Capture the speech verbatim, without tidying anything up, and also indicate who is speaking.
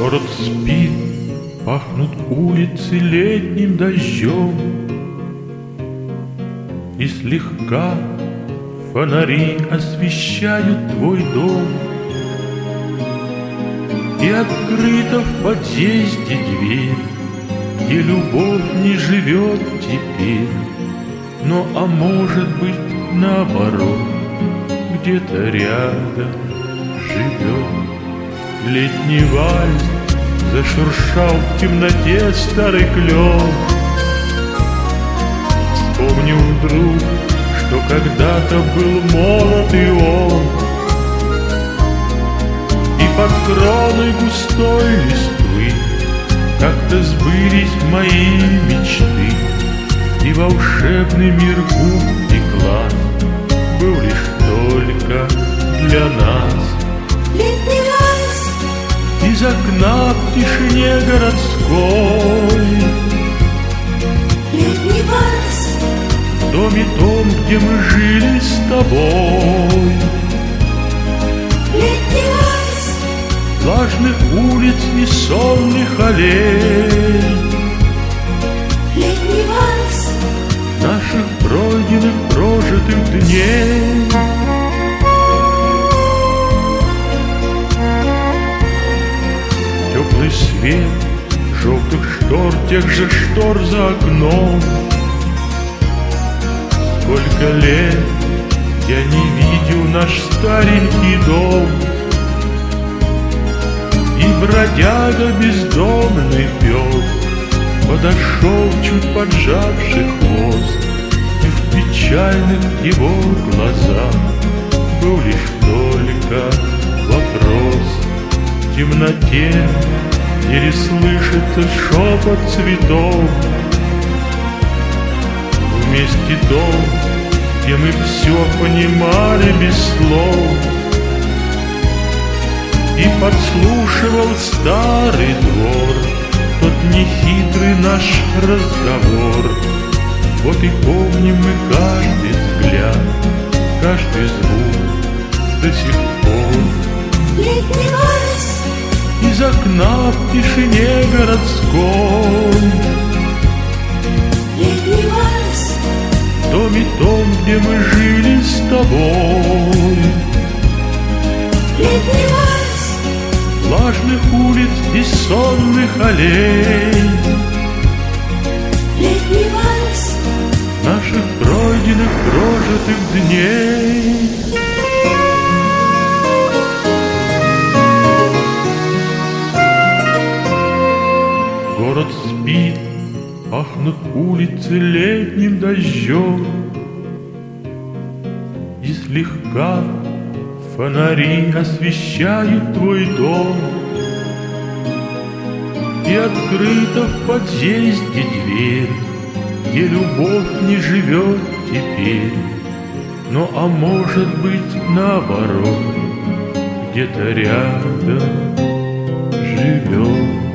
Speaker 1: Город спит, пахнут улицы летним дождем, и слегка фонари освещают твой дом. И открыта в подъезде дверь, где любовь не живет теперь. Но, а может быть, наоборот, где-то рядом живет. Летний вальс зашуршал в темноте старый клен. Вспомнил вдруг, что когда-то был молод и он, и под кроной густой листвы как-то сбылись мои мечты, и волшебный мир губ и глаз был лишь только для нас.
Speaker 2: Летний вальс
Speaker 1: из окна в тишине городской,
Speaker 2: летний вальс
Speaker 1: в доме том, где мы жили с тобой.
Speaker 2: Летний вальс
Speaker 1: Влажных улиц и сонных аллей,
Speaker 2: летний вальс
Speaker 1: наших пройденных, прожитых дней. Теплый свет желтых штор, тех же штор за окном. Сколько лет я не видел наш старенький дом, и бродяга бездомный пес подошел, чуть поджавший хвост, и в печальных его глазах был лишь только вопрос. В темноте еле слышится шепот цветов. Вместе дом, где мы все понимали без слов, и подслушивал старый двор тот нехитрый наш разговор. Вот и помним мы каждый взгляд, каждый звук до сих пор.
Speaker 2: Летний вальс
Speaker 1: Из окна в тишине городской,
Speaker 2: летний вальс
Speaker 1: в доме том, где мы жили с тобой.
Speaker 2: летний вальс
Speaker 1: Влажных улиц и сонных аллей,
Speaker 2: летний вальс
Speaker 1: наших пройденных, прожитых дней. Город спит, пахнут улицы летним дождем, и слегка фонари освещают твой дом. И открыта в подъезде дверь, где любовь не живет теперь. Но, а может быть, наоборот, где-то рядом живет.